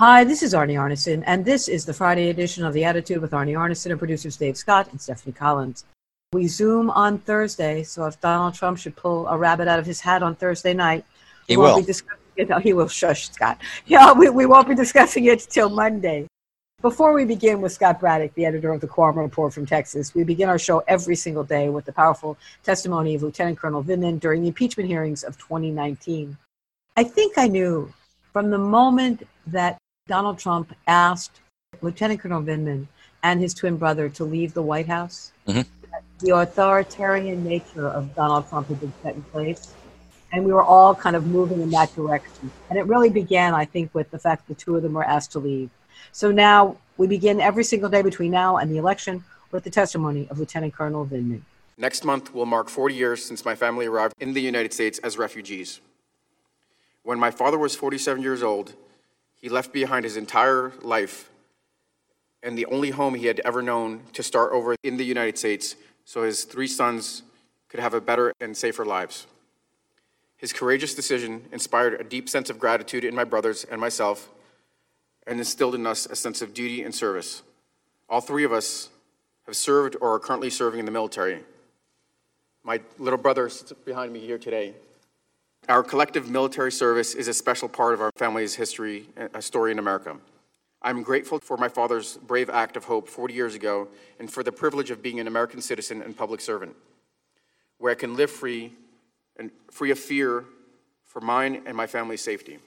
Hi, this is Arnie Arnesen, and this is the Friday edition of The Attitude with Arnie Arnesen and producers Dave Scott and Stephanie Collins. We Zoom on Thursday, so if Donald Trump should pull a rabbit out of his hat on Thursday night, he will. He will. Shush, Scott. Yeah, we won't be discussing it till Monday. Before we begin with Scott Braddock, the editor of the Quorum Report from Texas, we begin our show every single day with the powerful testimony of Lieutenant Colonel Vindman during the impeachment hearings of 2019. I think I knew from the moment that Donald Trump asked Lieutenant Colonel Vindman and his twin brother to leave the White House, the authoritarian nature of Donald Trump had been set in place, and we were all kind of moving in that direction. And it really began, I think, with the fact that the two of them were asked to leave. So now we begin every single day between now and the election with the testimony of Lieutenant Colonel Vindman. Next month will mark 40 years since my family arrived in the United States as refugees. When my father was 47 years old, he left behind his entire life and the only home he had ever known to start over in the United States so his three sons could have a better and safer lives. His courageous decision inspired a deep sense of gratitude in my brothers and myself and instilled in us a sense of duty and service. All three of us have served or are currently serving in the military. My little brother sits behind me here today. Our collective military service is a special part of our family's history, a story in America. I'm grateful for my father's brave act of hope 40 years ago and for the privilege of being an American citizen and public servant, where I can live free of fear for mine and my family's safety.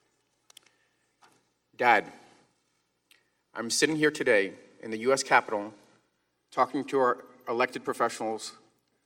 Dad, I'm sitting here today in the U.S. Capitol talking to our elected professionals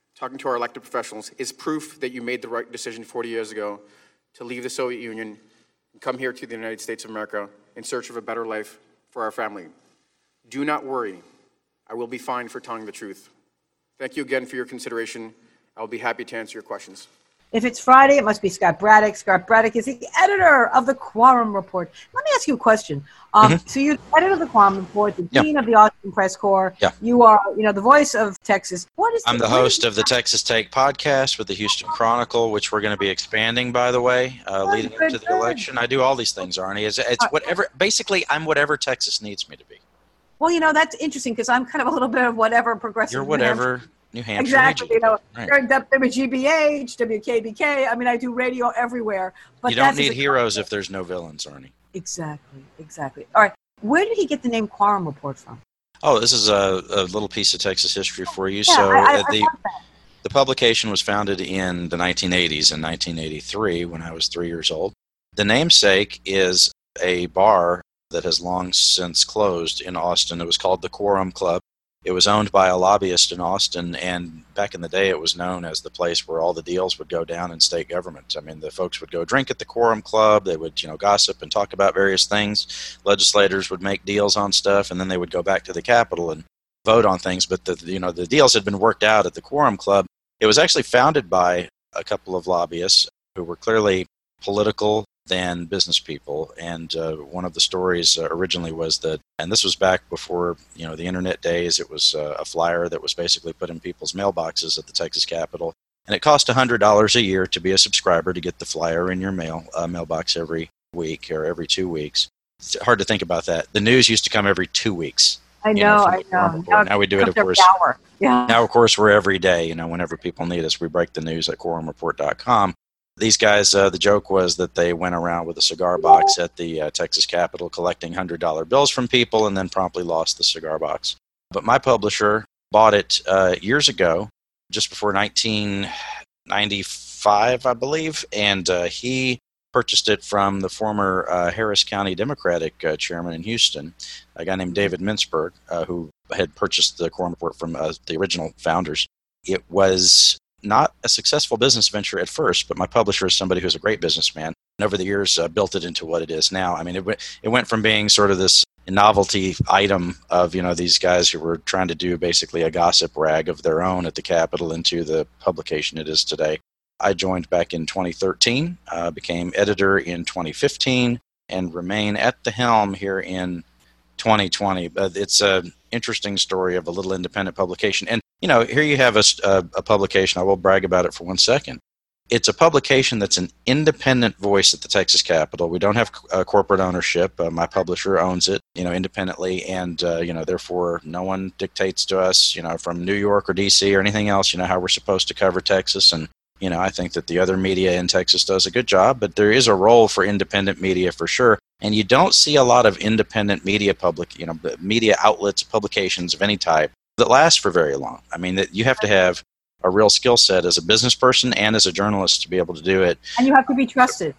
is proof that you made the right decision 40 years ago to leave the Soviet Union and come here to the United States of America in search of a better life for our family. Do not worry. I will be fine for telling the truth. Thank you again for your consideration. I'll be happy to answer your questions. If it's Friday, it must be Scott Braddock. Scott Braddock is the editor of the Quorum Report. Let me ask you a question. So you're the editor of the Quorum Report, the dean of the Austin Press Corps. Yeah. You are, the voice of Texas. I'm the host of the Texas Take podcast with the Houston Chronicle, which we're going to be expanding, by the way, leading up to the election. I do all these things, Arnie. It's whatever. Basically, I'm whatever Texas needs me to be. Well, that's interesting because I'm kind of a little bit of whatever progressive. You're whatever. New Hampshire. Exactly. Right. WGBH, WKBK. I mean, I do radio everywhere. But you don't need heroes if there's no villains, Arnie. Exactly. All right. Where did he get the name Quorum Report from? Oh, this is a little piece of Texas history for you. Yeah, so the publication was founded in the 1980s, in 1983, when I was 3 years old. The namesake is a bar that has long since closed in Austin. It was called the Quorum Club. It was owned by a lobbyist in Austin, and back in the day it was known as the place where all the deals would go down in state government. I mean, the folks would go drink at the Quorum Club, they would, gossip and talk about various things. Legislators would make deals on stuff, and then they would go back to the Capitol and vote on things. But the deals had been worked out at the Quorum Club. It was actually founded by a couple of lobbyists who were clearly political than business people, and one of the stories originally was that, and this was back before the internet days, it was a flyer that was basically put in people's mailboxes at the Texas Capitol, and it cost $100 a year to be a subscriber to get the flyer in your mailbox every week or every 2 weeks. It's hard to think about that. The news used to come every 2 weeks. I know. Now we do it, of course. Yeah. Now, of course, we're every day. Whenever people need us, we break the news at quorumreport.com. These guys, the joke was that they went around with a cigar box at the Texas Capitol collecting $100 bills from people and then promptly lost the cigar box. But my publisher bought it years ago, just before 1995, I believe, and he purchased it from the former Harris County Democratic chairman in Houston, a guy named David Mintzberg, who had purchased the Quorum Report from the original founders. It was not a successful business venture at first, but my publisher is somebody who's a great businessman, and over the years built it into what it is now. I mean, it went from being sort of this novelty item of, these guys who were trying to do basically a gossip rag of their own at the Capitol into the publication it is today. I joined back in 2013, became editor in 2015, and remain at the helm here in 2020. But it's an interesting story of a little independent publication. And here you have a publication, I will brag about it for 1 second. It's a publication that's an independent voice at the Texas Capitol. We don't have corporate ownership. My publisher owns it, independently, and therefore, no one dictates to us, from New York or D.C. or anything else, how we're supposed to cover Texas. And I think that the other media in Texas does a good job, but there is a role for independent media for sure. And you don't see a lot of independent media media outlets, publications of any type that last for very long. I mean, that you have to have a real skill set as a business person and as a journalist to be able to do it. And you have to be trusted.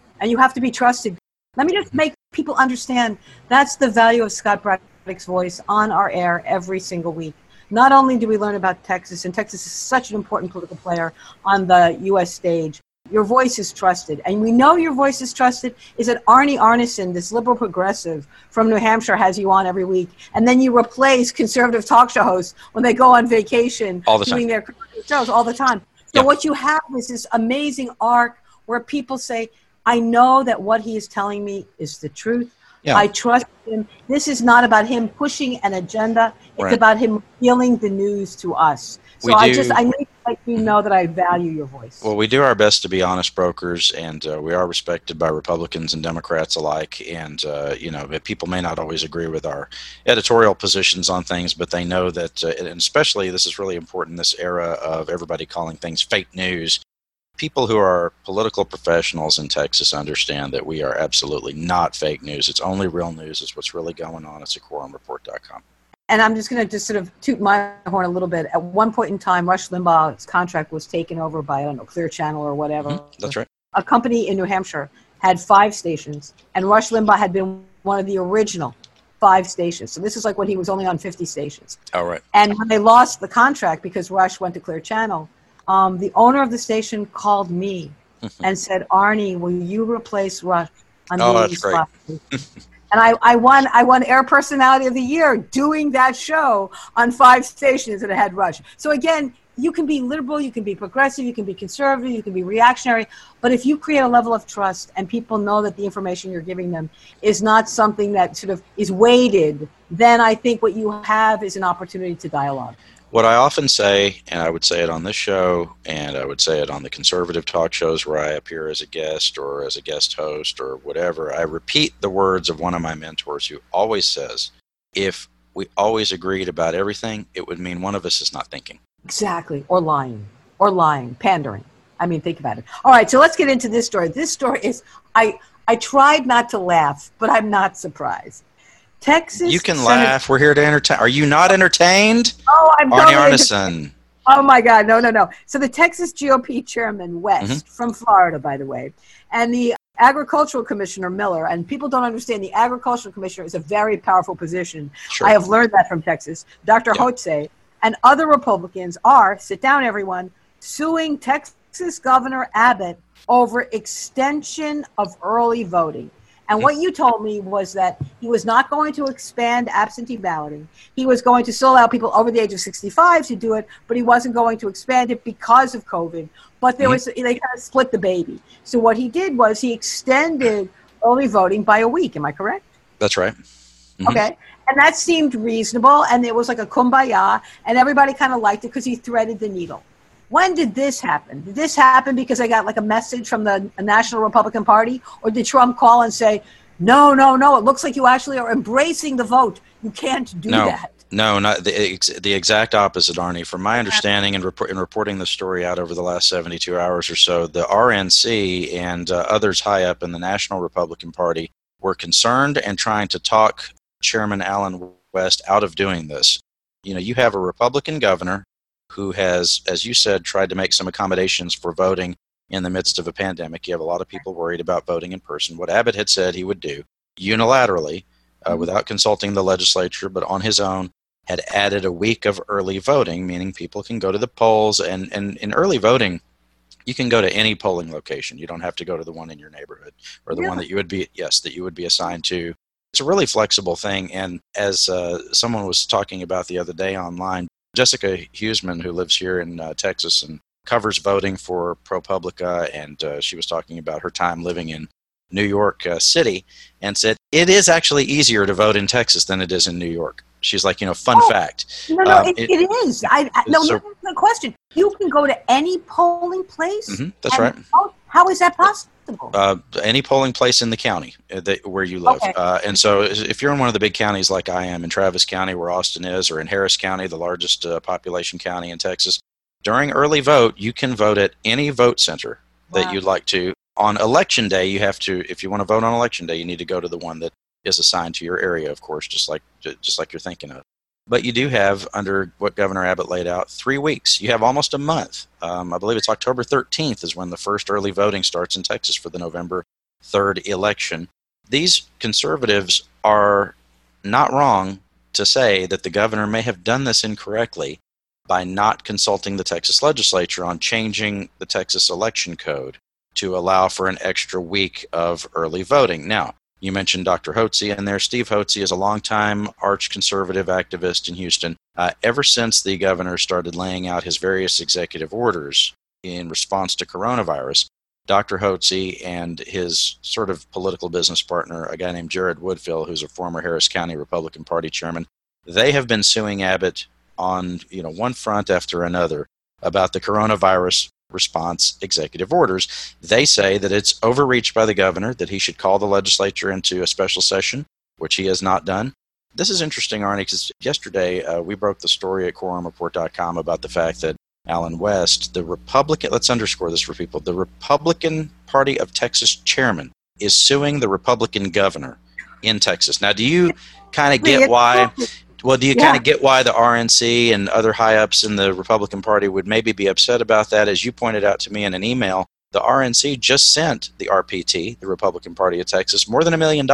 Let me just make people understand that's the value of Scott Braddock's voice on our air every single week. Not only do we learn about Texas, and Texas is such an important political player on the U.S. stage, your voice is trusted. And we know your voice is trusted is that Arnie Arneson, this liberal progressive from New Hampshire, has you on every week. And then you replace conservative talk show hosts when they go on vacation all the time, doing their shows all the time. So what you have is this amazing arc where people say, I know that what he is telling me is the truth. Yeah. I trust him. This is not about him pushing an agenda. It's about him revealing the news to us. So I need to let you know that I value your voice. Well, we do our best to be honest brokers, and we are respected by Republicans and Democrats alike. And, people may not always agree with our editorial positions on things, but they know that, and especially this is really important in this era of everybody calling things fake news. People who are political professionals in Texas understand that we are absolutely not fake news. It's only real news. It's what's really going on. It's at quorumreport.com. And I'm just going to sort of toot my horn a little bit. At one point in time, Rush Limbaugh's contract was taken over by, Clear Channel or whatever. Mm-hmm. That's right. A company in New Hampshire had 5 stations, and Rush Limbaugh had been one of the original 5 stations. So this is like when he was only on 50 stations. Oh, right. And when they lost the contract because Rush went to Clear Channel, the owner of the station called me and said, Arnie, will you replace Rush on these 5 stations? And I won Air Personality of the Year doing that show on 5 stations that had Rush. So again, you can be liberal, you can be progressive, you can be conservative, you can be reactionary, but if you create a level of trust and people know that the information you're giving them is not something that sort of is weighted, then I think what you have is an opportunity to dialogue. What I often say, and I would say it on this show, and I would say it on the conservative talk shows where I appear as a guest or as a guest host or whatever, I repeat the words of one of my mentors who always says, if we always agreed about everything, it would mean one of us is not thinking. Exactly. Or lying, pandering. I mean, think about it. All right, so let's get into this story. This story is, I tried not to laugh, but I'm not surprised. Texas. You can laugh. We're here to entertain. Are you not entertained? Oh, I'm Arnie totally Arneson. Oh my God, no. So the Texas GOP chairman, West, from Florida, by the way, and the agricultural commissioner, Miller, and people don't understand the agricultural commissioner is a very powerful position. Sure. I have learned that from Texas. Dr. Hotze and other Republicans are, sit down everyone, suing Texas Governor Abbott over extension of early voting. And what you told me was that he was not going to expand absentee balloting. He was going to still allow people over the age of 65 to do it, but he wasn't going to expand it because of COVID. But there was, they kind of split the baby. So what he did was he extended early voting by a week. Am I correct? That's right. Okay. And that seemed reasonable. And it was like a kumbaya. And everybody kind of liked it because he threaded the needle. When did this happen? Did this happen because I got like a message from the National Republican Party? Or did Trump call and say, no, it looks like you actually are embracing the vote. You can't do that. No, not the exact opposite, Arnie. From my understanding and reporting the story out over the last 72 hours or so, the RNC and others high up in the National Republican Party were concerned and trying to talk Chairman Allen West out of doing this. You have a Republican governor who has, as you said, tried to make some accommodations for voting in the midst of a pandemic. You have a lot of people worried about voting in person. What Abbott had said he would do unilaterally, without consulting the legislature, but on his own, had added a week of early voting, meaning people can go to the polls. And in early voting, you can go to any polling location. You don't have to go to the one in your neighborhood or the one that you would be assigned to. It's a really flexible thing. And as someone was talking about the other day online, Jessica Huseman, who lives here in Texas and covers voting for ProPublica, and she was talking about her time living in New York City, and said it is actually easier to vote in Texas than it is in New York. She's like, fun fact. No, it is. No question. You can go to any polling place? That's right. How is that possible? Any polling place in the county where you live. Okay. And so if you're in one of the big counties like I am in Travis County where Austin is, or in Harris County, the largest population county in Texas, during early vote, you can vote at any vote center that you'd like to. On election day, you have to, if you want to vote on election day, you need to go to the one that is assigned to your area, of course, just like you're thinking of. But you do have, under what Governor Abbott laid out, 3 weeks. You have almost a month. I believe it's October 13th is when the first early voting starts in Texas for the November 3rd election. These conservatives are not wrong to say that the governor may have done this incorrectly by not consulting the Texas legislature on changing the Texas election code to allow for an extra week of early voting. Now, you mentioned Dr. Hotze in there. Steve Hotze is a longtime arch-conservative activist in Houston. Ever since the governor started laying out his various executive orders in response to coronavirus, Dr. Hotze and his sort of political business partner, a guy named Jared Woodfill, who's a former Harris County Republican Party chairman, they have been suing Abbott on one front after another about the coronavirus response executive orders. They say that it's overreach by the governor, that he should call the legislature into a special session, which he has not done. This is interesting, Arnie, because yesterday we broke the story at quorumreport.com about the fact that Alan West, the Republican, let's underscore this for people, the Republican Party of Texas chairman is suing the Republican governor in Texas. Now, do you kind of get why... Well, do you kind of get why the RNC and other high-ups in the Republican Party would maybe be upset about that? As you pointed out to me in an email, the RNC just sent the RPT, the Republican Party of Texas, more than $1 million,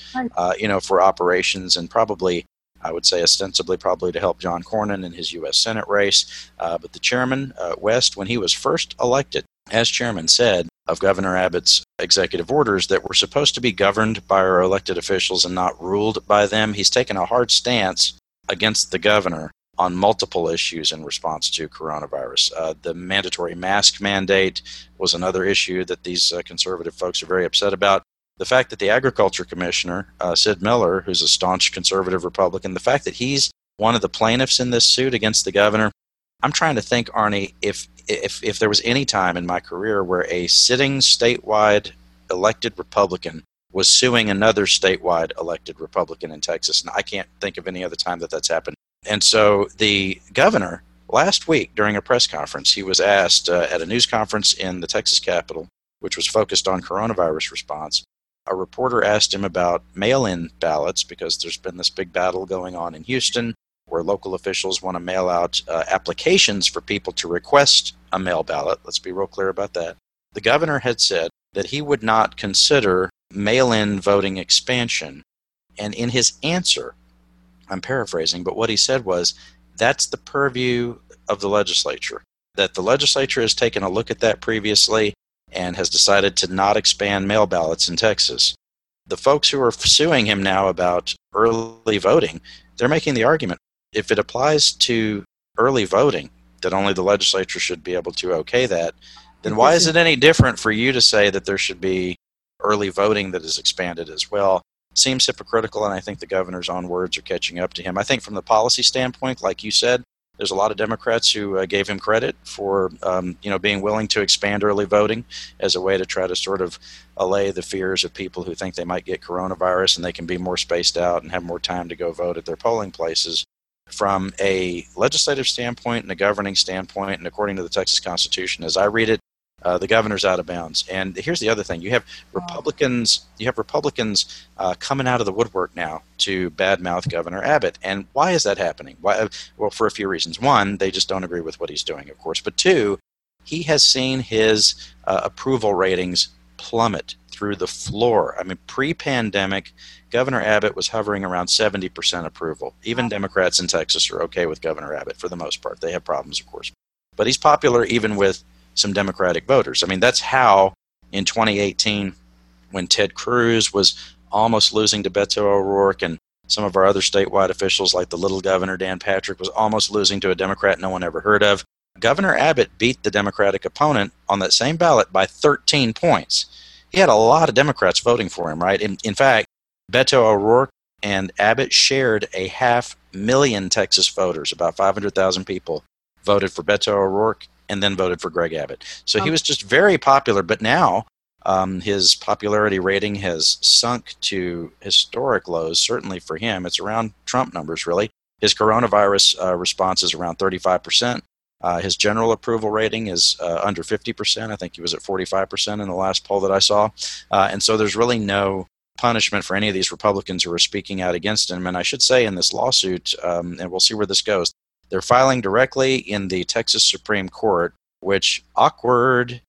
for operations and probably, I would say ostensibly probably to help John Cornyn in his U.S. Senate race. But the chairman, West, when he was first elected as chairman, said of Governor Abbott's executive orders that were supposed to be governed by our elected officials and not ruled by them. He's taken a hard stance against the governor on multiple issues in response to coronavirus. The mandatory mask mandate was another issue that these conservative folks are very upset about. The fact that the agriculture commissioner, Sid Miller, who's a staunch conservative Republican, the fact that he's one of the plaintiffs in this suit against the governor, I'm trying to think, Arnie, if there was any time in my career where a sitting statewide elected Republican was suing another statewide elected Republican in Texas, and I can't think of any other time that that's happened. And so the governor, last week during a press conference, he was asked at a news conference in the Texas Capitol, which was focused on coronavirus response. A reporter asked him about mail-in ballots because there's been this big battle going on in Houston where local officials want to mail out applications for people to request a mail ballot. Let's be real clear about that. The governor had said that he would not consider mail-in voting expansion. And in his answer, I'm paraphrasing, but what he said was, that's the purview of the legislature, that the legislature has taken a look at that previously and has decided to not expand mail ballots in Texas. The folks who are suing him now about early voting, they're making the argument, if it applies to early voting, that only the legislature should be able to okay that, then why is it any different for you to say that there should be early voting that is expanded as well? Seems hypocritical, and I think the governor's own words are catching up to him. I think from the policy standpoint, like you said, there's a lot of Democrats who gave him credit for being willing to expand early voting as a way to try to sort of allay the fears of people who think they might get coronavirus and they can be more spaced out and have more time to go vote at their polling places. From a legislative standpoint and a governing standpoint, and according to the Texas Constitution, as I read it, the governor's out of bounds. And here's the other thing: you have Republicans coming out of the woodwork now to badmouth Governor Abbott. And why is that happening? Why? Well, for a few reasons. One, they just don't agree with what he's doing, of course. But two, he has seen his approval ratings plummet through the floor. I mean, pre-pandemic, Governor Abbott was hovering around 70% approval. Even Democrats in Texas are okay with Governor Abbott for the most part. They have problems, of course. But he's popular even with some Democratic voters. I mean, that's how in 2018, when Ted Cruz was almost losing to Beto O'Rourke and some of our other statewide officials like the little governor, Dan Patrick, was almost losing to a Democrat no one ever heard of, Governor Abbott beat the Democratic opponent on that same ballot by 13 points. He had a lot of Democrats voting for him, right? In fact, Beto O'Rourke and Abbott shared 500,000 Texas voters, about 500,000 people, voted for Beto O'Rourke, and then voted for Greg Abbott. So he was just very popular, but now his popularity rating has sunk to historic lows, certainly for him. It's around Trump numbers, really. His coronavirus response is around 35%. His general approval rating is under 50%. I think he was at 45% in the last poll that I saw. And so there's really no punishment for any of these Republicans who are speaking out against him. And I should say in this lawsuit, and we'll see where this goes, they're filing directly in the Texas Supreme Court, which, awkward,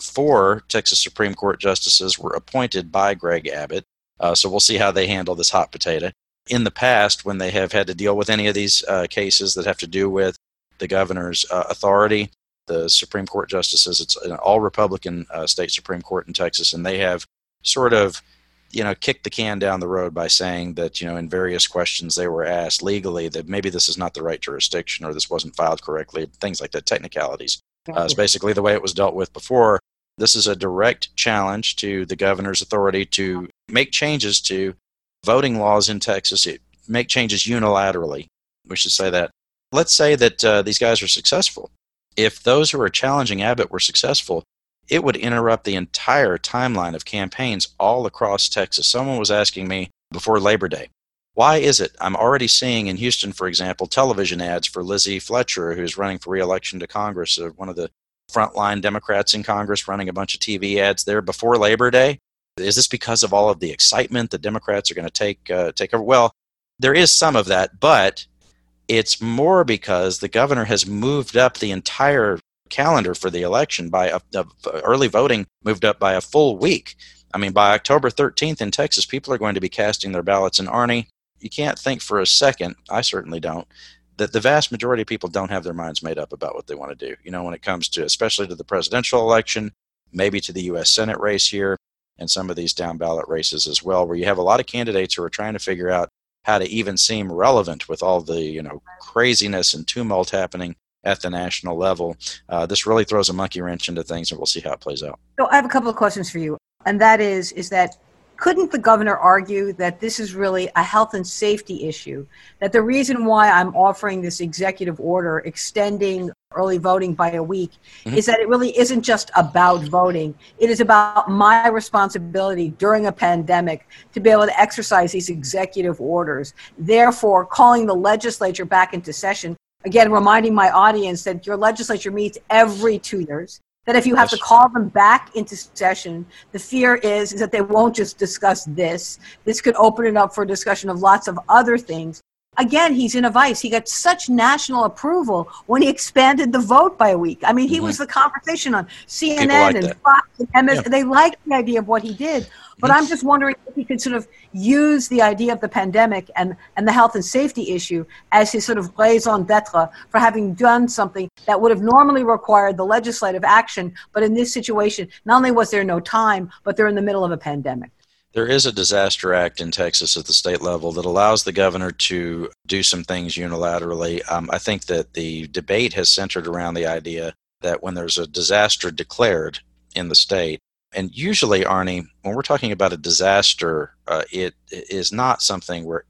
4 Texas Supreme Court justices were appointed by Greg Abbott. So we'll see how they handle this hot potato. In the past, when they have had to deal with any of these cases that have to do with the governor's authority, the Supreme Court justices, it's an all-Republican state Supreme Court in Texas, and they have sort of, kicked the can down the road by saying that, in various questions they were asked legally that maybe this is not the right jurisdiction or this wasn't filed correctly, things like that, technicalities. It's basically the way it was dealt with before. This is a direct challenge to the governor's authority to make changes to voting laws in Texas, make changes unilaterally. We should say that. Let's say that these guys are successful. If those who are challenging Abbott were successful, it would interrupt the entire timeline of campaigns all across Texas. Someone was asking me before Labor Day, why is it I'm already seeing in Houston, for example, television ads for Lizzie Fletcher, who's running for re-election to Congress, one of the frontline Democrats in Congress, running a bunch of TV ads there before Labor Day? Is this because of all of the excitement the Democrats are going to take over? Well, there is some of that, but it's more because the governor has moved up the entire calendar for the election by early voting moved up by a full week. I mean, by October 13th in Texas, people are going to be casting their ballots. And Arnie, you can't think for a second, I certainly don't, that the vast majority of people don't have their minds made up about what they want to do. When it comes to, especially to the presidential election, maybe to the U.S. Senate race here, and some of these down ballot races as well, where you have a lot of candidates who are trying to figure out how to even seem relevant with all the craziness and tumult happening at the national level. This really throws a monkey wrench into things, and we'll see how it plays out. So I have a couple of questions for you, and that is that couldn't the governor argue that this is really a health and safety issue, that the reason why I'm offering this executive order extending early voting by a week is that it really isn't just about voting. It is about my responsibility during a pandemic to be able to exercise these executive orders. Therefore, calling the legislature back into session, again, reminding my audience that your legislature meets every 2 years, that if you have to call them back into session, the fear is that they won't just discuss this. This could open it up for a discussion of lots of other things. Again, he's in a vice. He got such national approval when he expanded the vote by a week. I mean, he was the conversation on CNN and Fox and MS. Yeah. They liked the idea of what he did. But I'm just wondering if he could sort of use the idea of the pandemic and the health and safety issue as his sort of raison d'etre for having done something that would have normally required the legislative action. But in this situation, not only was there no time, but they're in the middle of a pandemic. There is a disaster act in Texas at the state level that allows the governor to do some things unilaterally. I think that the debate has centered around the idea that when there's a disaster declared in the state, and usually, Arnie, when we're talking about a disaster, it is not something where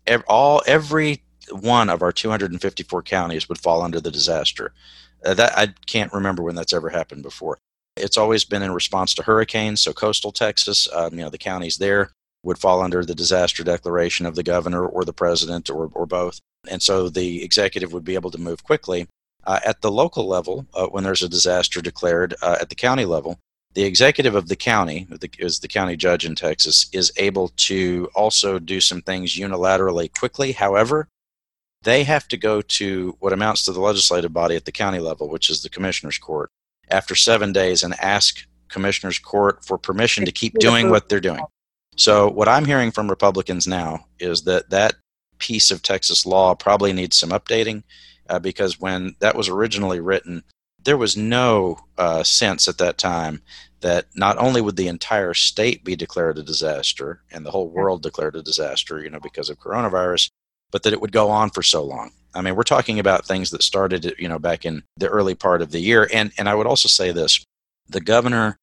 every one of our 254 counties would fall under the disaster. That I can't remember when that's ever happened before. It's always been in response to hurricanes, so coastal Texas, the counties there would fall under the disaster declaration of the governor or the president or both. And so the executive would be able to move quickly. At the local level, when there's a disaster declared at the county level, the executive of the county, is the county judge in Texas, is able to also do some things unilaterally quickly. However, they have to go to what amounts to the legislative body at the county level, which is the commissioner's court, after 7 days and ask commissioner's court for permission to keep doing what they're doing. So what I'm hearing from Republicans now is that piece of Texas law probably needs some updating because when that was originally written, there was no sense at that time that not only would the entire state be declared a disaster and the whole world declared a disaster, because of coronavirus, but that it would go on for so long. I mean, we're talking about things that started, back in the early part of the year. And I would also say this, the governor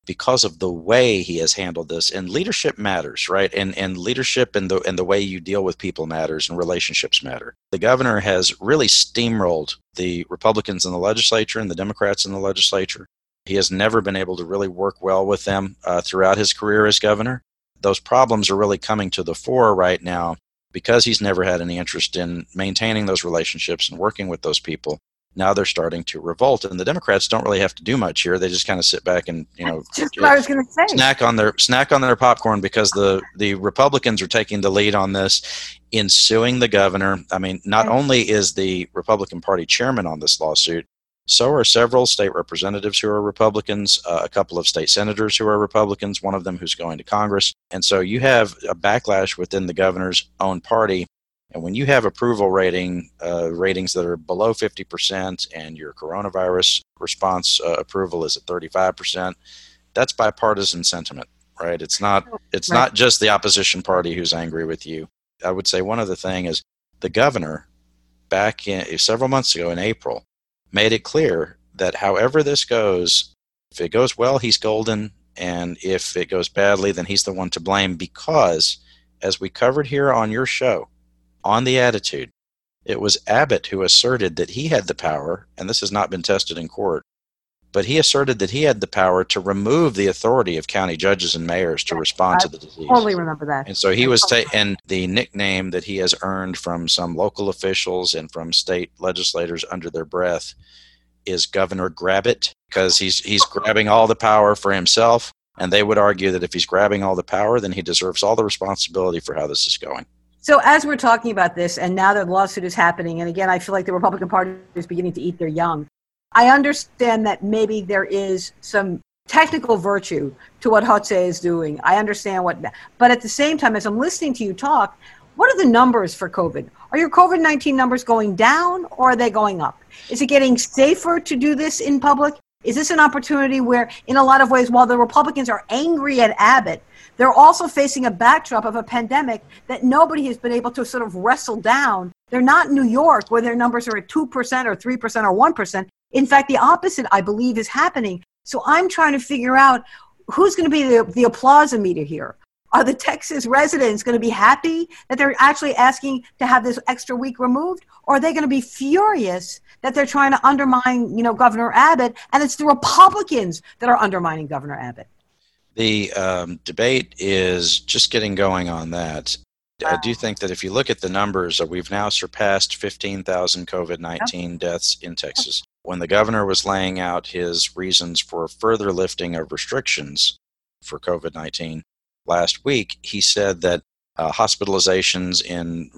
because of the way he has handled this. And leadership matters, right? And leadership and the way you deal with people matters, and relationships matter. The governor has really steamrolled the Republicans in the legislature and the Democrats in the legislature. He has never been able to really work well with them throughout his career as governor. Those problems are really coming to the fore right now because he's never had any interest in maintaining those relationships and working with those people. Now they're starting to revolt, and the Democrats don't really have to do much here. They just kind of sit back and just what I was going to say. snack on their popcorn, because the Republicans are taking the lead on this in suing the governor. I mean, not only is the Republican Party chairman on this lawsuit, so are several state representatives who are Republicans, a couple of state senators who are Republicans, one of them who's going to Congress, and so you have a backlash within the governor's own party. And when you have approval ratings that are below 50% and your coronavirus response approval is at 35%, that's bipartisan sentiment, right? It's not just the opposition party who's angry with you. I would say one other thing is the governor, back in several months ago in April, made it clear that however this goes, if it goes well, he's golden, and if it goes badly, then he's the one to blame, because, as we covered here on your show, on The Attitude, it was Abbott who asserted that he had the power, and this has not been tested in court, but he asserted that he had the power to remove the authority of county judges and mayors to respond to the disease. I totally remember that. And so he was, and the nickname that he has earned from some local officials and from state legislators under their breath is Governor Grab-It, because he's grabbing all the power for himself, and they would argue that if he's grabbing all the power, then he deserves all the responsibility for how this is going. So as we're talking about this, and now the lawsuit is happening, and again, I feel like the Republican Party is beginning to eat their young. I understand that maybe there is some technical virtue to what Hotze is doing. I understand but at the same time, as I'm listening to you talk, what are the numbers for COVID? Are your COVID-19 numbers going down, or are they going up? Is it getting safer to do this in public? Is this an opportunity where, in a lot of ways, while the Republicans are angry at Abbott, they're also facing a backdrop of a pandemic that nobody has been able to sort of wrestle down? They're not New York, where their numbers are at 2% or 3% or 1%. In fact, the opposite, I believe, is happening. So I'm trying to figure out who's going to be the applause-o-meter here. Are the Texas residents going to be happy that they're actually asking to have this extra week removed? Or are they going to be furious that they're trying to undermine, Governor Abbott, and it's the Republicans that are undermining Governor Abbott? The debate is just getting going on that. I do think that if you look at the numbers, we've now surpassed 15,000 COVID-19 deaths in Texas. When the governor was laying out his reasons for further lifting of restrictions for COVID-19 last week, he said that hospitalizations in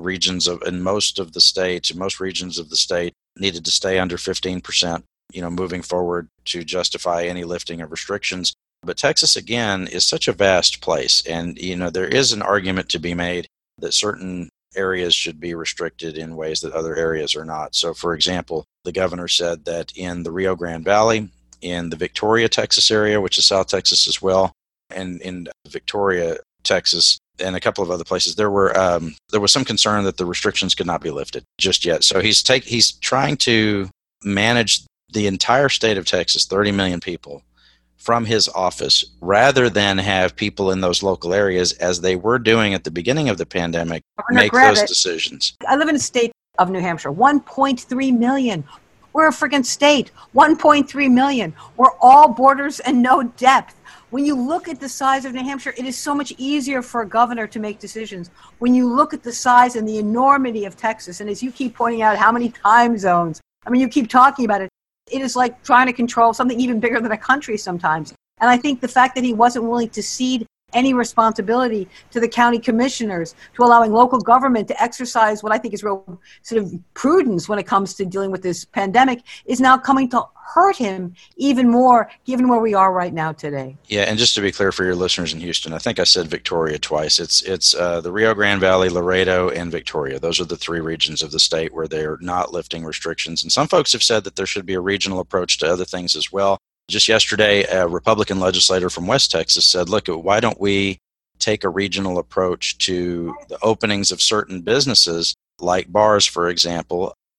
most regions of the state needed to stay under 15%, moving forward to justify any lifting of restrictions. But Texas, again, is such a vast place, and there is an argument to be made that certain areas should be restricted in ways that other areas are not. So, for example, the governor said that in the Rio Grande Valley, in the Victoria, Texas area, which is South Texas as well, and in Victoria, Texas, and a couple of other places, there was some concern that the restrictions could not be lifted just yet. So he's trying to manage the entire state of Texas, 30 million people, from his office, rather than have people in those local areas, as they were doing at the beginning of the pandemic, make those decisions. I live in a state of New Hampshire, 1.3 million. We're a freaking state, 1.3 million. We're all borders and no depth. When you look at the size of New Hampshire, it is so much easier for a governor to make decisions. When you look at the size and the enormity of Texas, and as you keep pointing out how many time zones, you keep talking about it, it is like trying to control something even bigger than a country sometimes. And I think the fact that he wasn't willing to cede any responsibility to the county commissioners, to allowing local government to exercise what I think is real sort of prudence when it comes to dealing with this pandemic, is now coming to hurt him even more, given where we are right now today. Yeah, and just to be clear for your listeners in Houston, I think I said Victoria twice. It's the Rio Grande Valley, Laredo, and Victoria. Those are the three regions of the state where they're not lifting restrictions. And some folks have said that there should be a regional approach to other things as well. Just yesterday, a Republican legislator from West Texas said, look, why don't we take a regional approach to the openings of certain businesses, like bars, for example,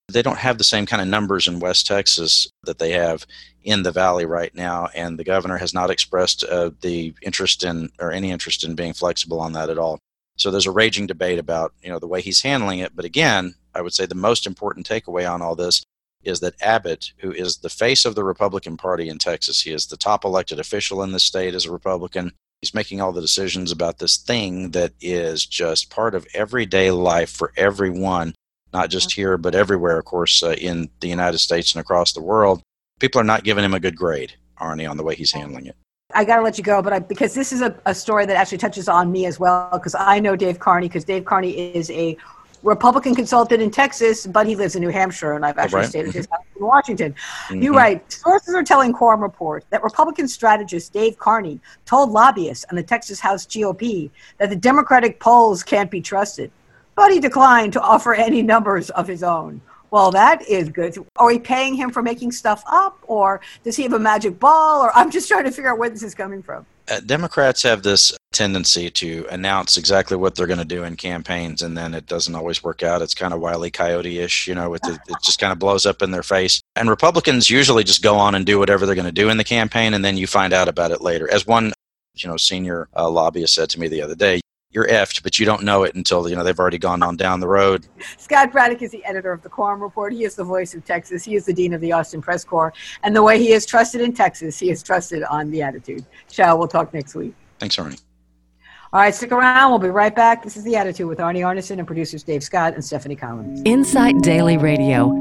They don't have the same kind of numbers in West Texas that they have in the Valley right now, and the governor has not expressed the interest in, or any interest in, being flexible on that at all. So there's a raging debate about, the way he's handling it. But again, I would say the most important takeaway on all this is that Abbott, who is the face of the Republican Party in Texas, he is the top elected official in the state as a Republican. He's making all the decisions about this thing that is just part of everyday life for everyone, not just here, but everywhere, of course, in the United States and across the world. People are not giving him a good grade, Arnie, on the way he's handling it. I got to let you go, but because this is a story that actually touches on me as well, because I know Dave Carney, because Dave Carney is a Republican consultant in Texas, but he lives in New Hampshire, and I've actually stayed at his house in Washington. Mm-hmm. You write, sources are telling Quorum Report that Republican strategist Dave Carney told lobbyists on the Texas House GOP that the Democratic polls can't be trusted, but he declined to offer any numbers of his own. Well, that is good. Are we paying him for making stuff up, or does he have a magic ball? Or I'm just trying to figure out where this is coming from. Democrats have this tendency to announce exactly what they're going to do in campaigns, and then it doesn't always work out. It's kind of Wile E. Coyote-ish, it just kind of blows up in their face. And Republicans usually just go on and do whatever they're going to do in the campaign, and then you find out about it later. As one, senior lobbyist said to me the other day, you're effed, but you don't know it until, they've already gone on down the road. Scott Braddock is the editor of the Quorum Report. He is the voice of Texas. He is the dean of the Austin Press Corps. And the way he is trusted in Texas, he is trusted on The Attitude. Ciao. We'll talk next week. Thanks, Arnie. All right, stick around. We'll be right back. This is The Attitude with Arnie Arnesen and producers Dave Scott and Stephanie Collins. Insight Daily Radio.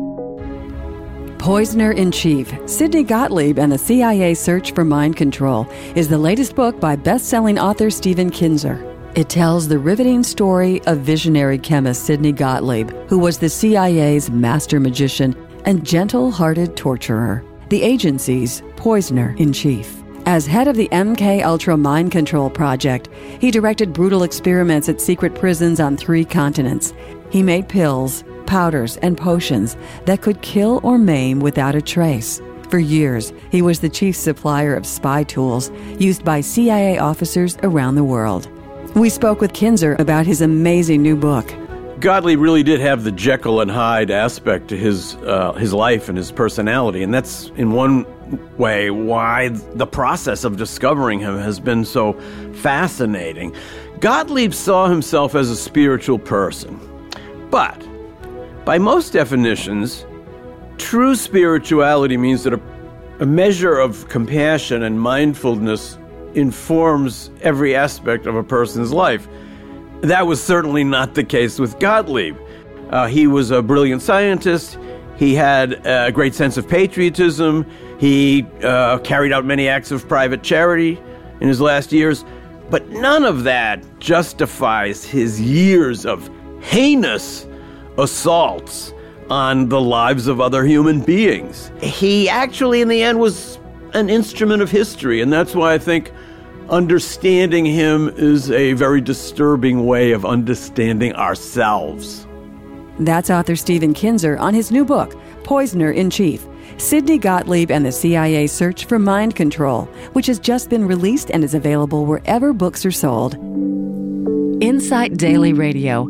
Poisoner in Chief, Sidney Gottlieb and the CIA Search for Mind Control is the latest book by best-selling author Stephen Kinzer. It tells the riveting story of visionary chemist Sidney Gottlieb, who was the CIA's master magician and gentle-hearted torturer, the agency's poisoner-in-chief. As head of the MK Ultra Mind Control Project, he directed brutal experiments at secret prisons on 3 continents. He made pills, powders, and potions that could kill or maim without a trace. For years, he was the chief supplier of spy tools used by CIA officers around the world. We spoke with Kinzer about his amazing new book. Gottlieb really did have the Jekyll and Hyde aspect to his life and his personality, and that's in one way why the process of discovering him has been so fascinating. Gottlieb saw himself as a spiritual person, but by most definitions, true spirituality means that a measure of compassion and mindfulness informs every aspect of a person's life. That was certainly not the case with Gottlieb. He was a brilliant scientist. He had a great sense of patriotism. He carried out many acts of private charity in his last years. But none of that justifies his years of heinous assaults on the lives of other human beings. He actually, in the end, was an instrument of history, and that's why I think understanding him is a very disturbing way of understanding ourselves. That's author Stephen Kinzer on his new book, Poisoner in Chief, Sidney Gottlieb and the CIA Search for Mind Control, which has just been released and is available wherever books are sold. Insight Daily Radio.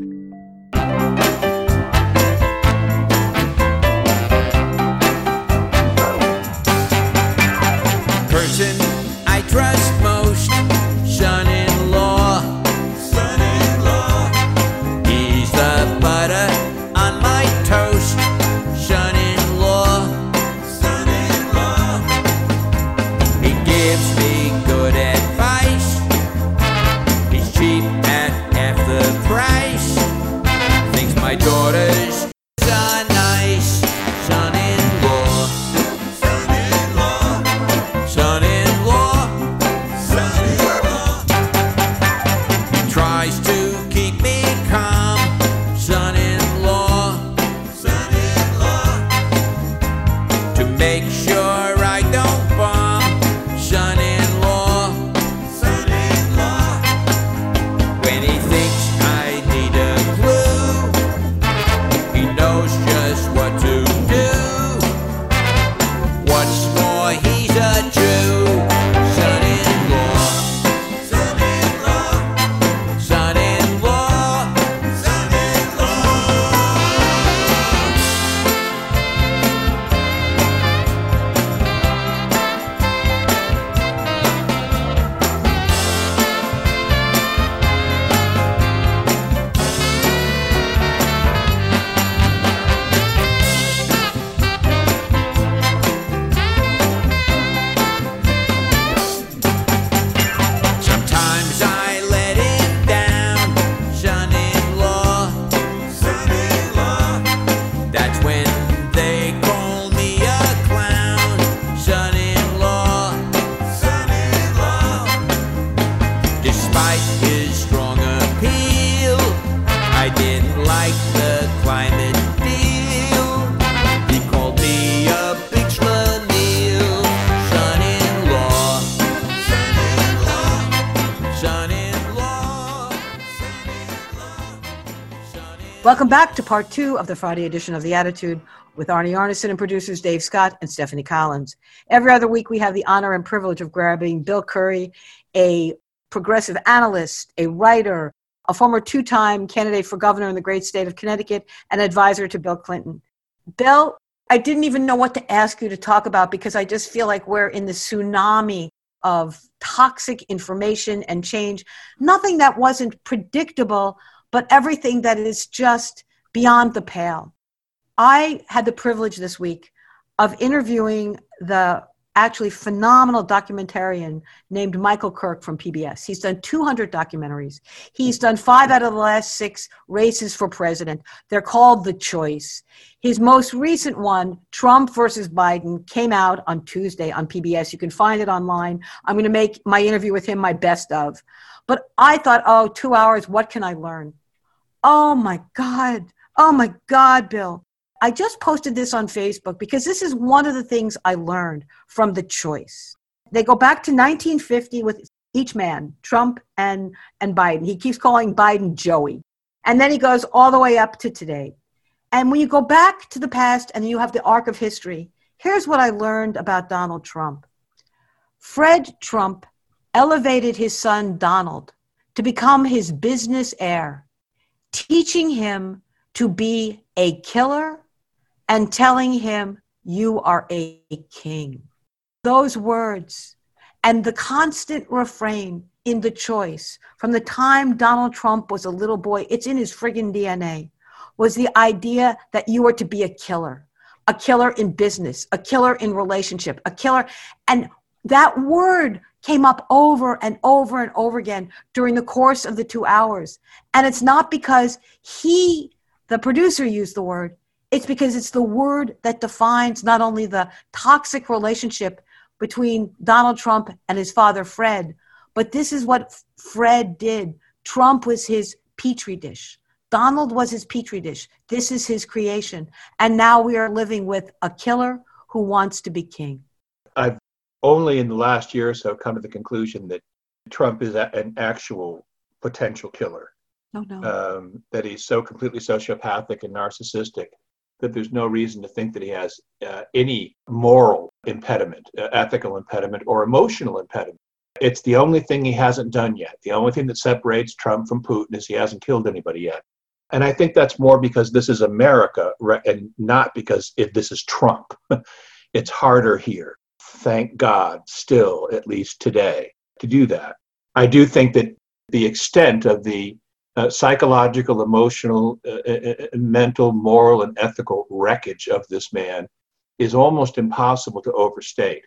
Person I trust most, son-in-law. Son-in-law. He's the butter on my toast. Son-in-law. Son-in-law. He gives me good advice. He's cheap at half the price. Thinks my daughters are nice. Son-in-law. Son-in-law. Son-in-law. Son-in-law. He tries to keep me calm. Son-in-law. Son-in-law. To make sure I don't bomb. Son-in-law. Son-in-law. When he thinks I need a clue, he knows just what to do. What's more, he's a Jew. Son-in-law. Son-in-law. Son-in-law. Son-in-law. Welcome back to part 2 of the Friday edition of The Attitude with Arnie Arneson and producers Dave Scott and Stephanie Collins. Every other week, we have the honor and privilege of grabbing Bill Curry, a progressive analyst, a writer, a former 2-time candidate for governor in the great state of Connecticut, and advisor to Bill Clinton. Bill, I didn't even know what to ask you to talk about because I just feel like we're in the tsunami of toxic information and change. Nothing that wasn't predictable, but everything that is just beyond the pale. I had the privilege this week of interviewing the actually phenomenal documentarian named Michael Kirk from PBS. He's done 200 documentaries. He's done 5 out of the last 6 races for president. They're called The Choice. His most recent one, Trump versus Biden, came out on Tuesday on PBS. You can find it online. I'm going to make my interview with him my best of. But I thought, 2 hours, what can I learn? Oh my God, Bill. I just posted this on Facebook because this is one of the things I learned from The Choice. They go back to 1950 with each man, Trump and Biden. He keeps calling Biden Joey. And then he goes all the way up to today. And when you go back to the past and you have the arc of history, here's what I learned about Donald Trump. Fred Trump elevated his son Donald to become his business heir, teaching him to be a killer and telling him, you are a king. Those words and the constant refrain in The Choice from the time Donald Trump was a little boy, it's in his friggin' DNA, was the idea that you are to be a killer in business, a killer in relationship, a killer. And that word came up over and over and over again during the course of the 2 hours. And it's not because the producer used the word, it's because it's the word that defines not only the toxic relationship between Donald Trump and his father, Fred, but this is what Fred did. Trump was his petri dish. Donald was his petri dish. This is his creation. And now we are living with a killer who wants to be king. I've only in the last year or so come to the conclusion that Trump is an actual potential killer. Oh, no. That he's so completely sociopathic and narcissistic that there's no reason to think that he has any moral impediment, ethical impediment, or emotional impediment. It's the only thing he hasn't done yet. The only thing that separates Trump from Putin is he hasn't killed anybody yet. And I think that's more because this is America and not because this is Trump. It's harder here. Thank God, still, at least today, to do that. I do think that the extent of the psychological, emotional, mental, moral, and ethical wreckage of this man is almost impossible to overstate.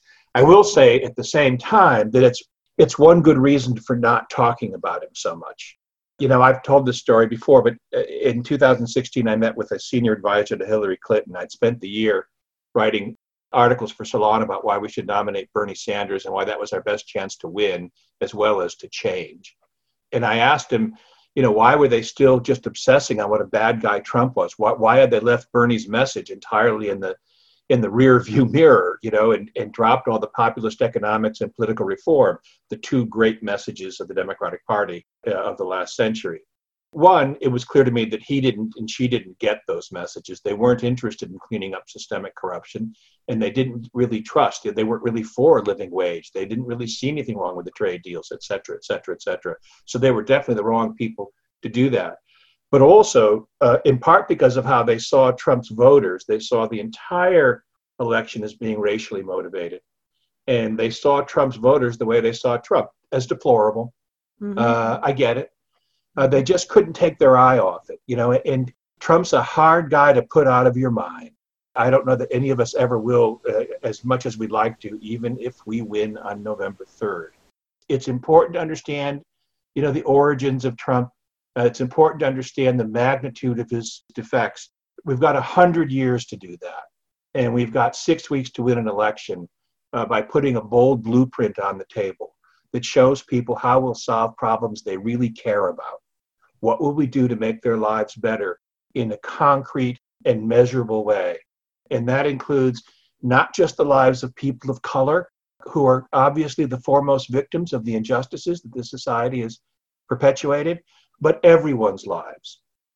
I will say at the same time that it's one good reason for not talking about him so much. You know, I've told this story before, but in 2016, I met with a senior advisor to Hillary Clinton. I'd spent the year writing articles for Salon about why we should nominate Bernie Sanders and why that was our best chance to win as well as to change. And I asked him, you know, why were they still just obsessing on what a bad guy Trump was? Why had they left Bernie's message entirely in the rear view mirror, you know, and dropped all the populist economics and political reform, the 2 great messages of the Democratic Party of the last century? One, it was clear to me that he didn't and she didn't get those messages. They weren't interested in cleaning up systemic corruption, and they didn't really trust. They weren't really for a living wage. They didn't really see anything wrong with the trade deals, et cetera, et cetera, et cetera. So they were definitely the wrong people to do that. But also, in part because of how they saw Trump's voters, they saw the entire election as being racially motivated. And they saw Trump's voters the way they saw Trump, as deplorable. Mm-hmm. I get it. They just couldn't take their eye off it, you know, and Trump's a hard guy to put out of your mind. I don't know that any of us ever will, as much as we'd like to, even if we win on November 3rd. It's important to understand, you know, the origins of Trump. It's important to understand the magnitude of his defects. We've got 100 years to do that. And we've got 6 weeks to win an election by putting a bold blueprint on the table that shows people how we'll solve problems they really care about. What will we do to make their lives better in a concrete and measurable way? And that includes not just the lives of people of color, who are obviously the foremost victims of the injustices that this society has perpetuated, but everyone's lives.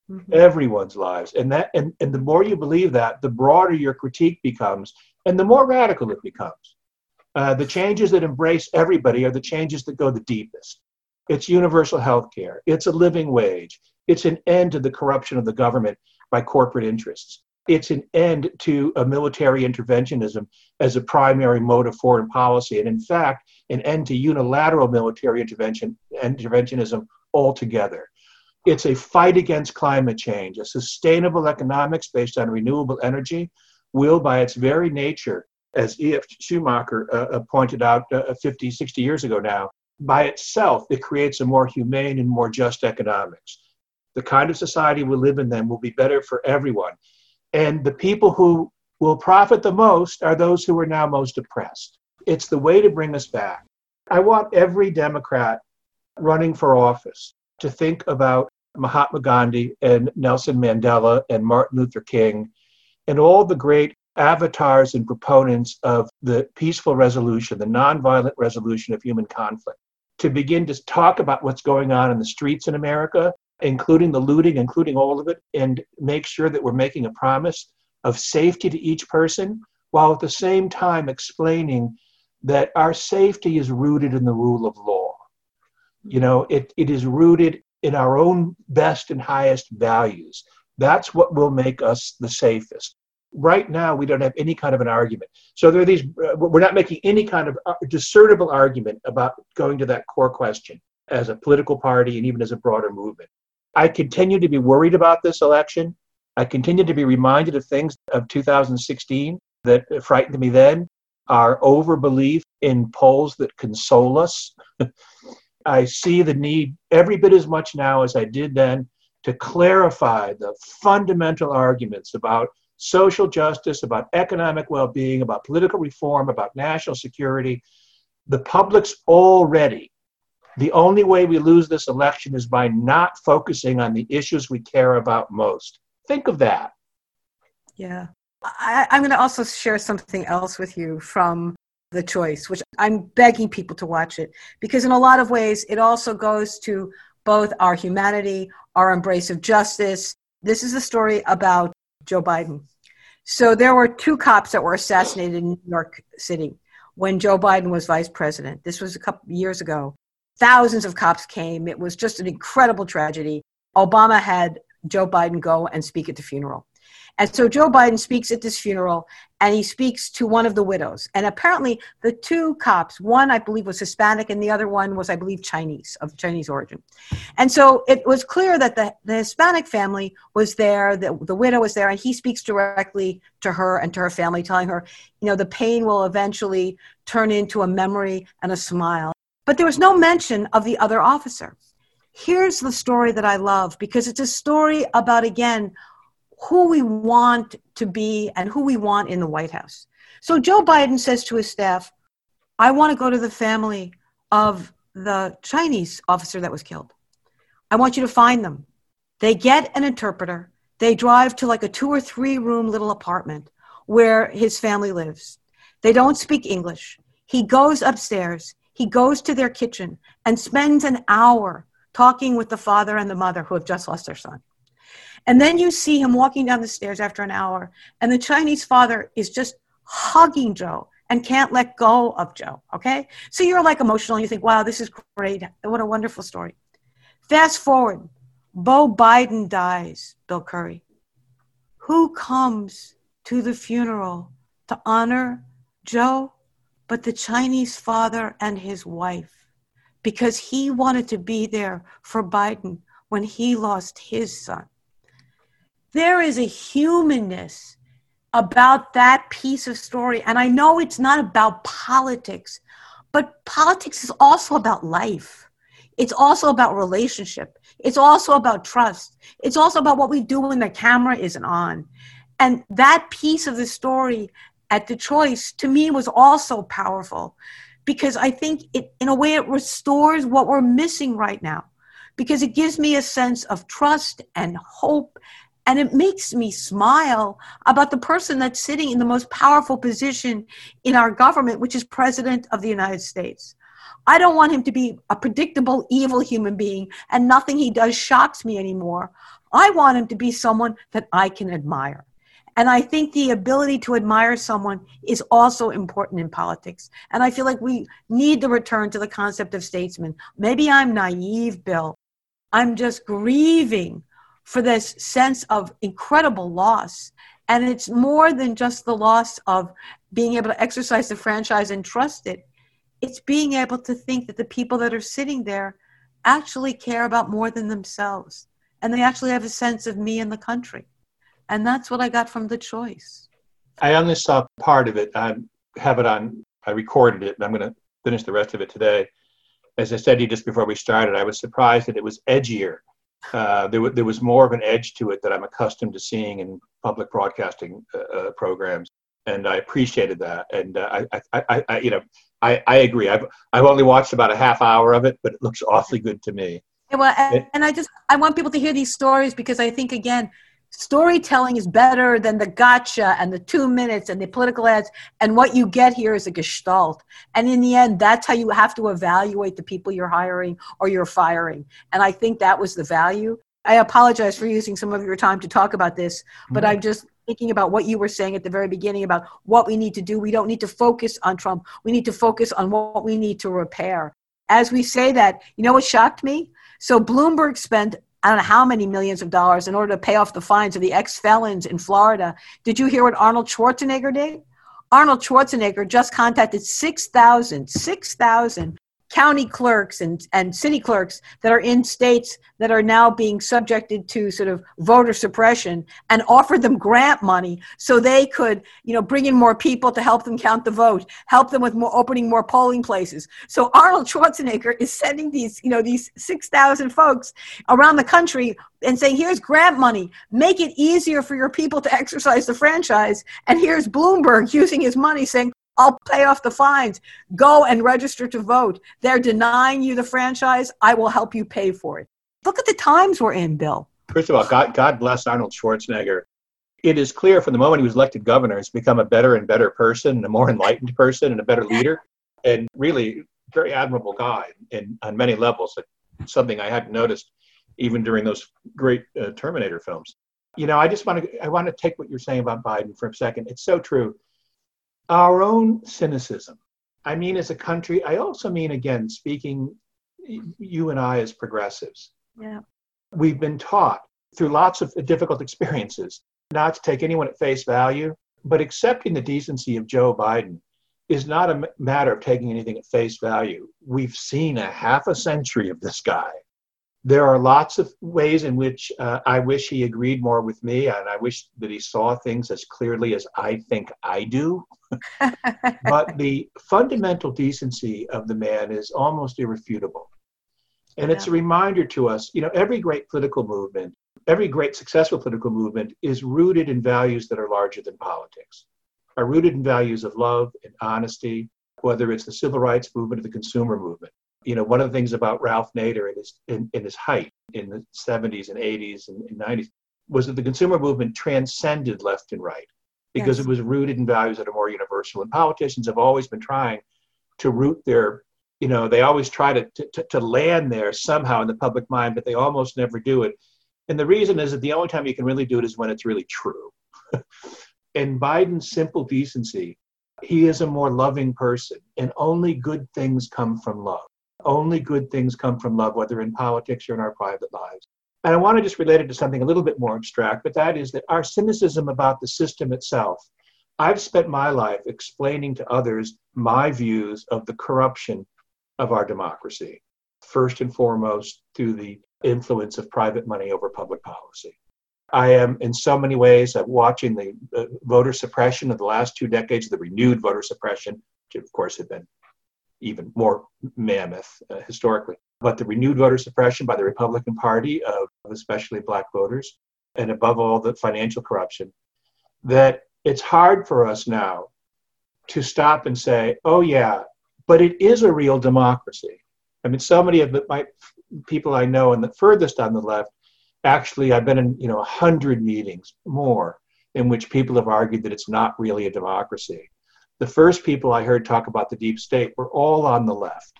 everyone's lives. And the more you believe that, the broader your critique becomes and the more radical it becomes. The changes that embrace everybody are the changes that go the deepest. It's universal health care. It's a living wage. It's an end to the corruption of the government by corporate interests. It's an end to a military interventionism as a primary mode of foreign policy. And in fact, an end to unilateral military interventionism altogether. It's a fight against climate change. A sustainable economics based on renewable energy will, by its very nature, as E.F. Schumacher pointed out 50, 60 years ago now, by itself, it creates a more humane and more just economics. The kind of society we live in then will be better for everyone. And the people who will profit the most are those who are now most oppressed. It's the way to bring us back. I want every Democrat running for office to think about Mahatma Gandhi and Nelson Mandela and Martin Luther King and all the great avatars and proponents of the peaceful resolution, the nonviolent resolution of human conflict, to begin to talk about what's going on in the streets in America, including the looting, including all of it, and make sure that we're making a promise of safety to each person, while at the same time explaining that our safety is rooted in the rule of law. You know, it is rooted in our own best and highest values. That's what will make us the safest. Right now, we don't have any kind of an argument. So there are these, we're not making any kind of discernible argument about going to that core question as a political party and even as a broader movement. I continue to be worried about this election. I continue to be reminded of things of 2016 that frightened me then. Our overbelief in polls that console us. I see the need every bit as much now as I did then to clarify the fundamental arguments about social justice, about economic well-being, about political reform, about national security. The public's all ready. The only way we lose this election is by not focusing on the issues we care about most. Think of that. Yeah. I'm going to also share something else with you from The Choice, which I'm begging people to watch it, because in a lot of ways, it also goes to both our humanity, our embrace of justice. This is a story about Joe Biden. So there were 2 cops that were assassinated in New York City when Joe Biden was vice president. This was a couple years ago. Thousands of cops came. It was just an incredible tragedy. Obama had Joe Biden go and speak at the funeral. And so Joe Biden speaks at this funeral, and he speaks to one of the widows. And apparently the 2 cops, one I believe was Hispanic, and the other one was, I believe, Chinese, of Chinese origin. And so it was clear that the Hispanic family was there, the widow was there, and he speaks directly to her and to her family, telling her, you know, the pain will eventually turn into a memory and a smile. But there was no mention of the other officer. Here's the story that I love, because it's a story about, again, who we want to be and who we want in the White House. So Joe Biden says to his staff, I want to go to the family of the Chinese officer that was killed. I want you to find them. They get an interpreter. They drive to like a 2 or 3 room little apartment where his family lives. They don't speak English. He goes upstairs. He goes to their kitchen and spends an hour talking with the father and the mother who have just lost their son. And then you see him walking down the stairs after an hour, and the Chinese father is just hugging Joe and can't let go of Joe, okay? So you're like emotional, and you think, wow, this is great. What a wonderful story. Fast forward, Beau Biden dies, Bill Curry. Who comes to the funeral to honor Joe but the Chinese father and his wife? Because he wanted to be there for Biden when he lost his son. There is a humanness about that piece of story. And I know it's not about politics, but politics is also about life. It's also about relationship. It's also about trust. It's also about what we do when the camera isn't on. And that piece of the story at The Choice, to me, was also powerful, because I think it, in a way, it restores what we're missing right now, because it gives me a sense of trust and hope. And it makes me smile about the person that's sitting in the most powerful position in our government, which is President of the United States. I don't want him to be a predictable, evil human being and nothing he does shocks me anymore. I want him to be someone that I can admire. And I think the ability to admire someone is also important in politics. And I feel like we need to return to the concept of statesman. Maybe I'm naive, Bill. I'm just grieving for this sense of incredible loss. And it's more than just the loss of being able to exercise the franchise and trust it. It's being able to think that the people that are sitting there actually care about more than themselves. And they actually have a sense of me and the country. And that's what I got from The Choice. I only saw part of it. I have it on, I recorded it, and I'm going to finish the rest of it today. As I said to you just before we started, I was surprised that it was edgier. There was more of an edge to it that I'm accustomed to seeing in public broadcasting programs, and I appreciated that. And I agree. I've only watched about a half hour of it, but it looks awfully good to me. Well, and I want people to hear these stories because I think, again, storytelling is better than the gotcha and the 2 minutes and the political ads. And what you get here is a gestalt. And in the end, that's how you have to evaluate the people you're hiring or you're firing. And I think that was the value. I apologize for using some of your time to talk about this, but I'm just thinking about what you were saying at the very beginning about what we need to do. We don't need to focus on Trump. We need to focus on what we need to repair. As we say that, you know what shocked me? So Bloomberg spent I don't know how many millions of dollars in order to pay off the fines of the ex-felons in Florida. Did you hear what Arnold Schwarzenegger did? Arnold Schwarzenegger just contacted 6,000 county clerks and city clerks that are in states that are now being subjected to sort of voter suppression and offered them grant money so they could, bring in more people to help them count the vote, help them with opening more polling places. So Arnold Schwarzenegger is sending these 6,000 folks around the country and saying, here's grant money, make it easier for your people to exercise the franchise. And here's Bloomberg using his money saying, I'll pay off the fines. Go and register to vote. They're denying you the franchise. I will help you pay for it. Look at the times we're in, Bill. First of all, God bless Arnold Schwarzenegger. It is clear from the moment he was elected governor, he's become a better and better person, a more enlightened person, and a better leader, and really very admirable guy on many levels. Something I hadn't noticed even during those great Terminator films. I want to take what you're saying about Biden for a second. It's so true. Our own cynicism. I mean, as a country, I also mean, again, speaking, you and I as progressives. Yeah. We've been taught through lots of difficult experiences not to take anyone at face value, but accepting the decency of Joe Biden is not a matter of taking anything at face value. We've seen a half a century of this guy. There are lots of ways in which I wish he agreed more with me, and I wish that he saw things as clearly as I think I do. But the fundamental decency of the man is almost irrefutable. And it's a reminder to us, every great political movement, every great successful political movement is rooted in values that are larger than politics, are rooted in values of love and honesty, whether it's the civil rights movement or the consumer movement. One of the things about Ralph Nader in his height in the 70s and 80s and 90s was that the consumer movement transcended left and right because it was rooted in values that are more universal. And politicians have always been trying to root their, they always try to land there somehow in the public mind, but they almost never do it. And the reason is that the only time you can really do it is when it's really true. In Biden's simple decency, he is a more loving person, and only good things come from love. Only good things come from love, whether in politics or in our private lives. And I want to just relate it to something a little bit more abstract, but that is that our cynicism about the system itself. I've spent my life explaining to others my views of the corruption of our democracy, first and foremost through the influence of private money over public policy. I am, in so many ways, watching the voter suppression of the last 2 decades, the renewed voter suppression, which of course had been even more mammoth historically, but the renewed voter suppression by the Republican Party of especially Black voters, and above all, the financial corruption, that it's hard for us now to stop and say, oh yeah, but it is a real democracy. I mean, so many of my people I know, and the furthest on the left, actually, I've been in 100 meetings more in which people have argued that it's not really a democracy. The first people I heard talk about the deep state were all on the left.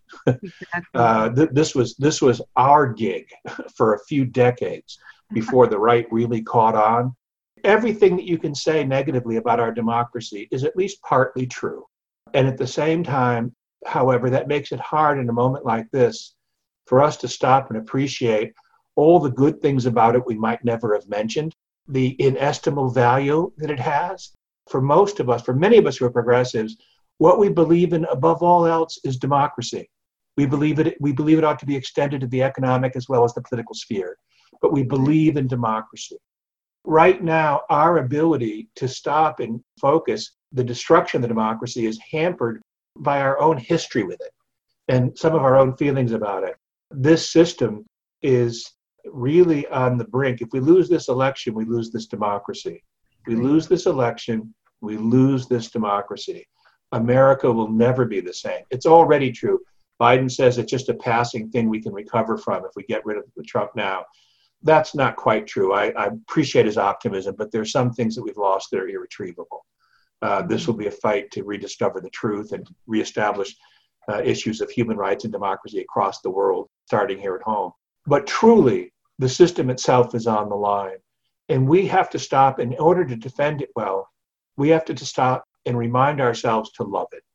Exactly. This was our gig for a few decades before the right really caught on. Everything that you can say negatively about our democracy is at least partly true. And at the same time, however, that makes it hard in a moment like this for us to stop and appreciate all the good things about it we might never have mentioned, the inestimable value that it has. For most of us, for many of us who are progressives, what we believe in above all else is democracy. We believe it ought to be extended to the economic as well as the political sphere. But we believe in democracy. Right now, our ability to stop and focus the destruction of the democracy is hampered by our own history with it and some of our own feelings about it. This system is really on the brink. If we lose this election, we lose this democracy. We lose this election, we lose this democracy. America will never be the same. It's already true. Biden says it's just a passing thing we can recover from if we get rid of Trump now. That's not quite true. I appreciate his optimism, but there's some things that we've lost that are irretrievable. This will be a fight to rediscover the truth and reestablish issues of human rights and democracy across the world, starting here at home. But truly, the system itself is on the line. And we have to stop, in order to defend it well, we have to stop and remind ourselves to love it,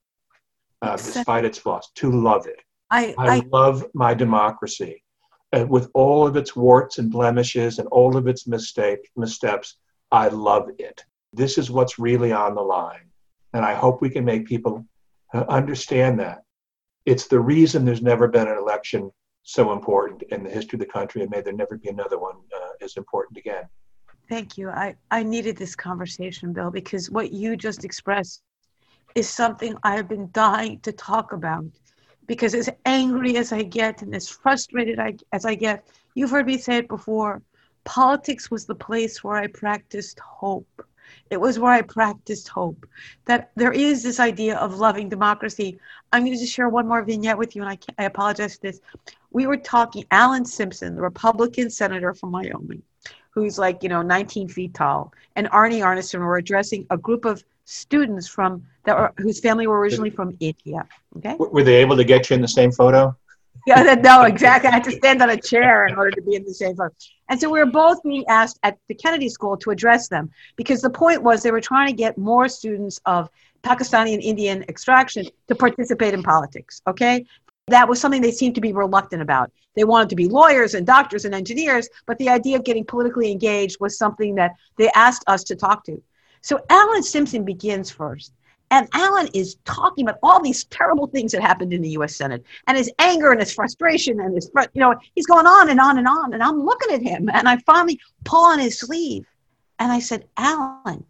despite its flaws, to love it. I love my democracy. With all of its warts and blemishes and all of its missteps, I love it. This is what's really on the line. And I hope we can make people understand that. It's the reason there's never been an election so important in the history of the country, and may there never be another one as important again. Thank you. I needed this conversation, Bill, because what you just expressed is something I've been dying to talk about. Because as angry as I get and as frustrated as I get, you've heard me say it before, politics was the place where I practiced hope. It was where I practiced hope, that there is this idea of loving democracy. I'm going to just share one more vignette with you, and I apologize for this. We were talking, Alan Simpson, the Republican senator from Wyoming, who's 19 feet tall, and Arnie Arneson were addressing a group of students whose family were originally from India. Okay. Were they able to get you in the same photo? Yeah, no, exactly. I had to stand on a chair in order to be in the same photo. And so we were both being asked at the Kennedy School to address them, because the point was they were trying to get more students of Pakistani and Indian extraction to participate in politics. Okay. That was something they seemed to be reluctant about. They wanted to be lawyers and doctors and engineers, but the idea of getting politically engaged was something that they asked us to talk to. So Alan Simpson begins first. And Alan is talking about all these terrible things that happened in the U.S. Senate, and his anger and his frustration and he's going on and on and on. And I'm looking at him, and I finally pull on his sleeve. And I said, Alan,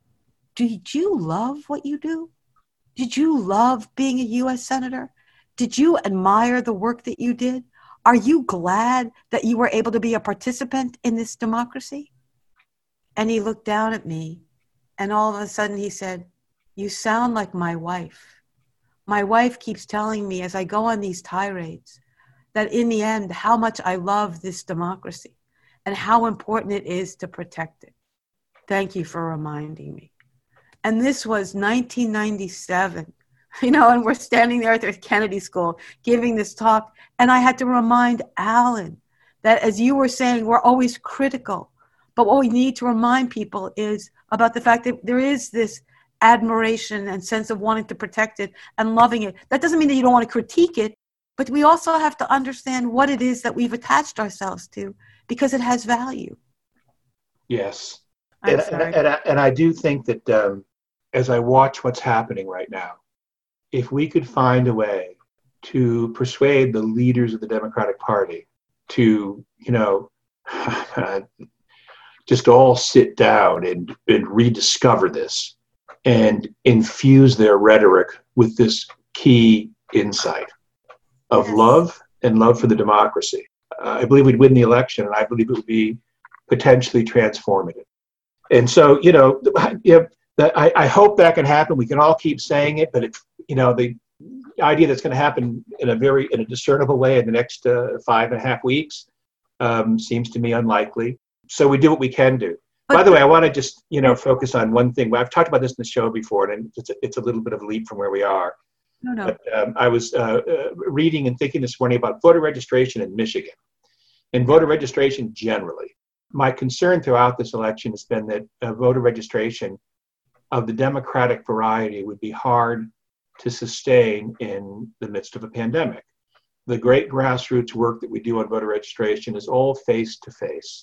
did you love what you do? Did you love being a U.S. Senator? Did you admire the work that you did? Are you glad that you were able to be a participant in this democracy? And he looked down at me, and all of a sudden he said, you sound like my wife. My wife keeps telling me as I go on these tirades that in the end, how much I love this democracy and how important it is to protect it. Thank you for reminding me. And this was 1997, and we're standing there at the Kennedy School giving this talk. And I had to remind Alan that, as you were saying, we're always critical. But what we need to remind people is about the fact that there is this admiration and sense of wanting to protect it and loving it. That doesn't mean that you don't want to critique it, but we also have to understand what it is that we've attached ourselves to, because it has value. Yes. And I do think that as I watch what's happening right now, if we could find a way to persuade the leaders of the Democratic Party to, just all sit down and rediscover this and infuse their rhetoric with this key insight of love and love for the democracy, I believe we'd win the election, and I believe it would be potentially transformative. And so, I hope that can happen. We can all keep saying it, but the idea that's going to happen in a discernible way in the next 5.5 weeks seems to me unlikely. So we do what we can do. By the way, I want to just, focus on one thing. I've talked about this in the show before, and it's a little bit of a leap from where we are. No. But I was reading and thinking this morning about voter registration in Michigan and voter registration generally. My concern throughout this election has been that voter registration of the Democratic variety would be hard to sustain in the midst of a pandemic. The great grassroots work that we do on voter registration is all face-to-face.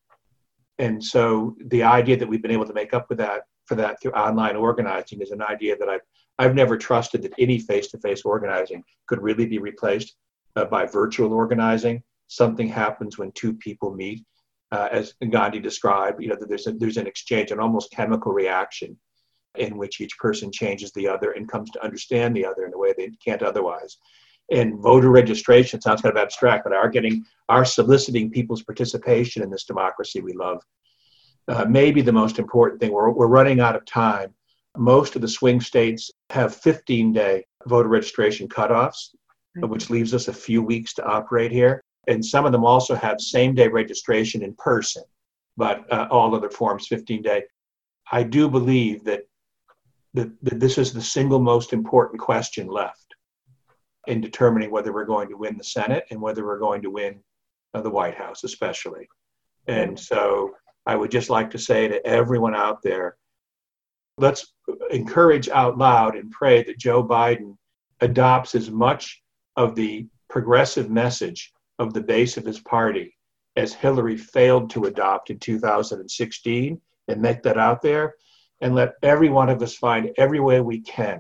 And so the idea that we've been able to make up for that through online organizing is an idea that I've never trusted that any face-to-face organizing could really be replaced by virtual organizing. Something happens when two people meet, as Gandhi described. That there's an exchange, an almost chemical reaction, in which each person changes the other and comes to understand the other in a way they can't otherwise. And voter registration sounds kind of abstract, but our soliciting people's participation in this democracy we love. Maybe the most important thing, we're running out of time. Most of the swing states have 15-day voter registration cutoffs, which leaves us a few weeks to operate here. And some of them also have same-day registration in person, but all other forms 15-day. I do believe that this is the single most important question left in determining whether we're going to win the Senate and whether we're going to win the White House, especially. And so I would just like to say to everyone out there, let's encourage out loud and pray that Joe Biden adopts as much of the progressive message of the base of his party as Hillary failed to adopt in 2016, and make that out there, and let every one of us find every way we can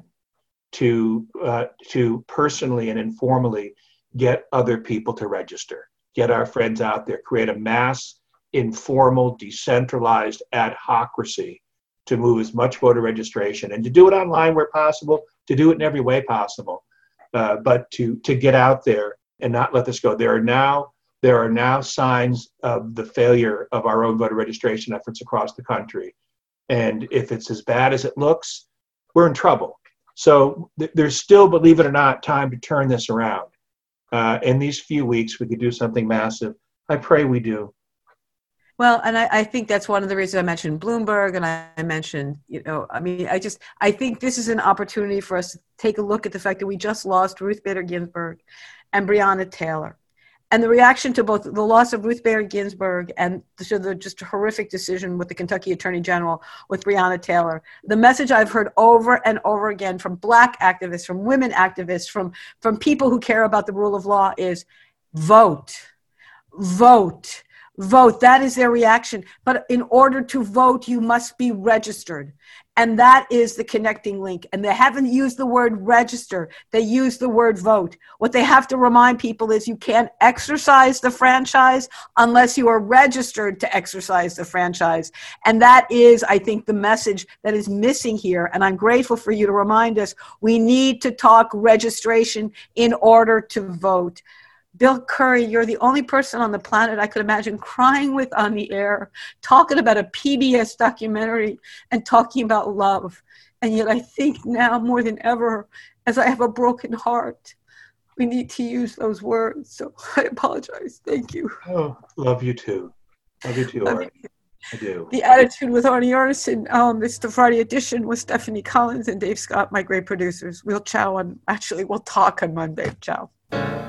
to personally and informally get other people to register, get our friends out there, create a mass, informal, decentralized adhocracy to move as much voter registration, and to do it online where possible, to do it in every way possible, but to get out there and not let this go. There are now signs of the failure of our own voter registration efforts across the country. And if it's as bad as it looks, we're in trouble. So there's still, believe it or not, time to turn this around. In these few weeks, we could do something massive. I pray we do. Well, and I think that's one of the reasons I mentioned Bloomberg, and I mentioned, I think this is an opportunity for us to take a look at the fact that we just lost Ruth Bader Ginsburg and Breonna Taylor. And the reaction to both the loss of Ruth Bader Ginsburg and the just horrific decision with the Kentucky Attorney General with Breonna Taylor, the message I've heard over and over again from Black activists, from women activists, from people who care about the rule of law is vote, vote, vote. That is their reaction. But in order to vote, you must be registered. And that is the connecting link. And they haven't used the word register. They use the word vote. What they have to remind people is you can't exercise the franchise unless you are registered to exercise the franchise. And that is, I think, the message that is missing here. And I'm grateful for you to remind us we need to talk registration in order to vote. Bill Curry, you're the only person on the planet I could imagine crying with on the air, talking about a PBS documentary and talking about love. And yet I think now more than ever, as I have a broken heart, we need to use those words. So I apologize. Thank you. Oh, love you too. Love you too, Arnie. I do. The Attitude with Arnie Arnesen. This is the Friday edition with Stephanie Collins and Dave Scott, my great producers. We'll talk on Monday. Ciao.